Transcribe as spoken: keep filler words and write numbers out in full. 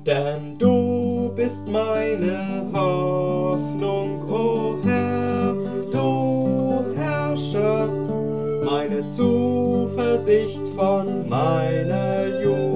Denn du bist meine Hoffnung, o Herr, du Herrscher, meine Zuversicht von meiner Jugend.